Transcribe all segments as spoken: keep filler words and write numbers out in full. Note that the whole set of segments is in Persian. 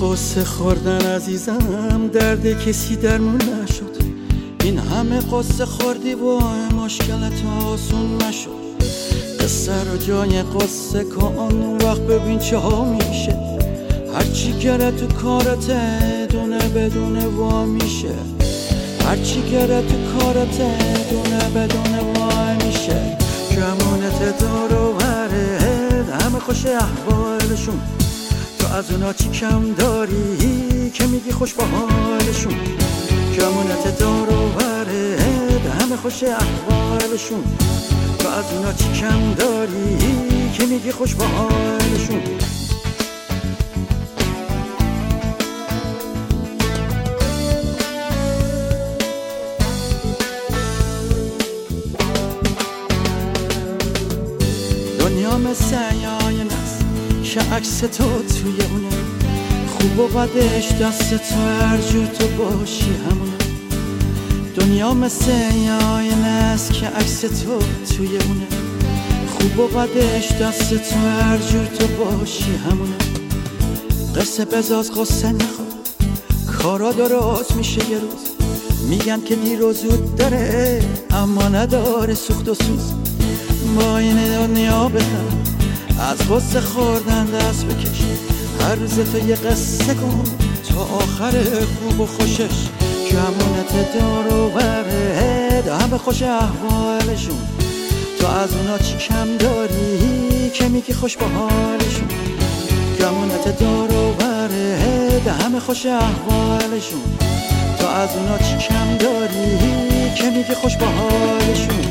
قصه خوردن عزیزم درد کسی درمون نشد. این همه قصه خوردی و مشکلت آسون نشد. قصه رو جای قصه کن اون وقت ببین چه ها میشه. هرچی گره تو کارت دونه بدونه وا میشه. هرچی گره تو کارت دونه بدونه وا میشه. کمونت دارو بره همه خوش احوالشون. تو از اونا چی کم داری که میگی خوش با حالشون. کمونت دارو بره همه خوش احوالشون. تو از اونا چی کم داری که میگی خوش با حالشون. دنیا مثل آینه است که عکس تو توی اونه. خوب و بدش دست تو هر جور تو باشی همونه. دنیا مثل آینه است که عکس تو توی اونه. خوب و بدش دست تو هر جور تو باشی همونه. قصه بزاز قصه نخور کارا درست میشه یه روز. میگن که دیر و زود داره اما نداره سوخت و سوز. با این دنیا بخند از قصه خوردن دست بکش. هر روز تو یه قصه کن تا آخر خوب و خوشش. کمونت دارو بره همه خوش احوالشون. تو از اونا چی کم داری که میگی خوش با حالشون. کمونت دارو بره همه خوش احوالشون. تو از اونا چی کم داری که میگی خوش با حالشون.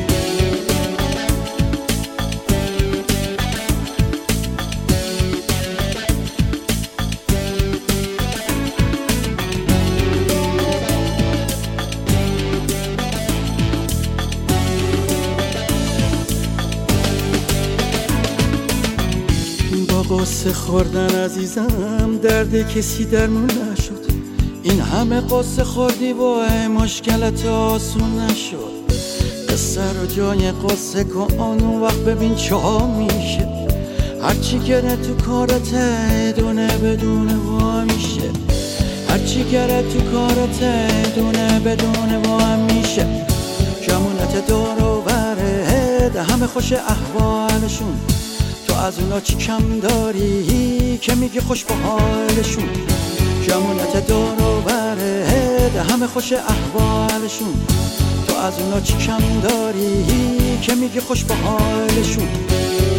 قصه خوردن عزیزم درد کسی درمون نشد. این همه قصه خوردی و مشکلت آسون نشد. قصه رو جای قصه کن اون وقت ببین چه ها میشه. هرچی گره تو کارت دونه بدونه وا میشه. هرچی گره تو کارت دونه بدونه وا میشه. کمونت دارو بره همه خوش احوالشون. تو از اونا چی کم داری که میگی خوش با حالشون. کمونت دارو بره همه خوش احوالشون. تو از اونا چی کم داری که میگی خوش با حالشون.